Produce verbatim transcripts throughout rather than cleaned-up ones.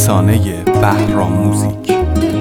رسانه بهرام موزیک.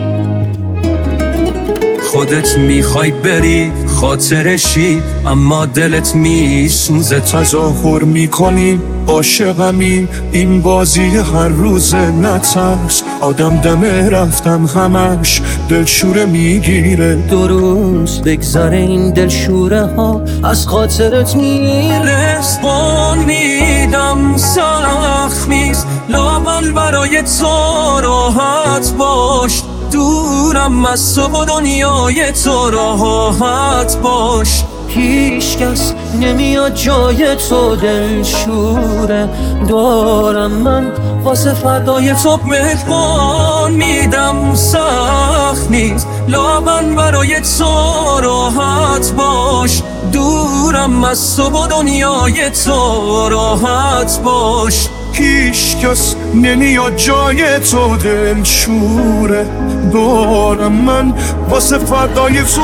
خودت میخوای بری خاطرشی، اما دلت میسوزه. تظاهر میکنی عاشقمی، این بازی هر روزه. نترس آدم دمه رفتن همش دلشوره میگیره. دو روز بگذره این دلشوره ها از خاطرت میره. رسپان میدم سخت نیست، لاول برای تو راحت باش. دورم از تو و دنیای تو راحت باش. هیچ کس نمیاد جای تو دلشوره دارم من واسه فردای تو. مهربان میدم سخت نیست، لاول برای تو راحت باش. دورم از تو و دنیای تو راحت باش. هیچ کس نمیاد جای تو دلشوره دارم من واسه فردای تو.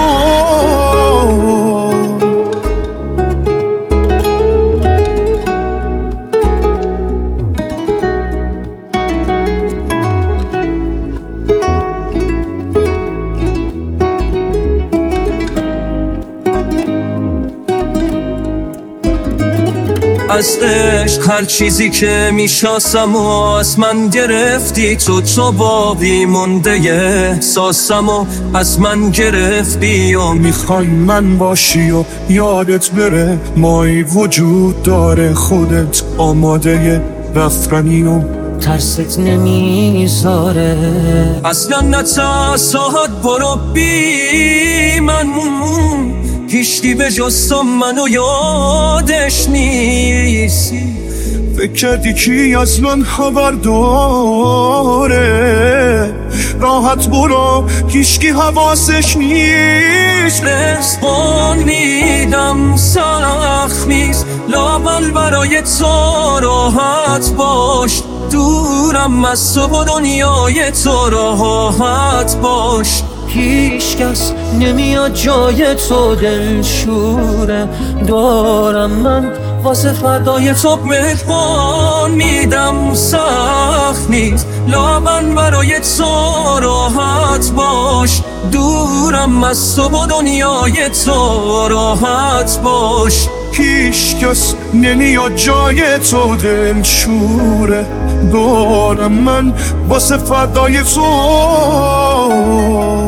از عشق هر چیزی که میشناسم و از من گرفتی تو. تو بابی مونده احساسم و از من گرفتی و میخوای من باشی و یادت بره مایی وجود داره. خودت آماده رفتنی و ترست نمیذاره. اصلا نترسات برو بی من، هیچکی به جز تو منو یادش نیست. فکر کردی کی از من خبر داره؟ راحت برو هیچکی حواسش نیست. رسپان میدم سخت نیست، لاول برای تو راحت باش. دورم از تو و دنیای تو راحت باش. هیچ کس نمیاد جای تو دلشوره دارم من واسه فردای تو. مهربان میدم سخت نیست، لاول برای تو راحت باش. دورم از تو و دنیای تو راحت باش. هیچ کس نمیاد جای تو دلشوره دارم من واسه فردای تو.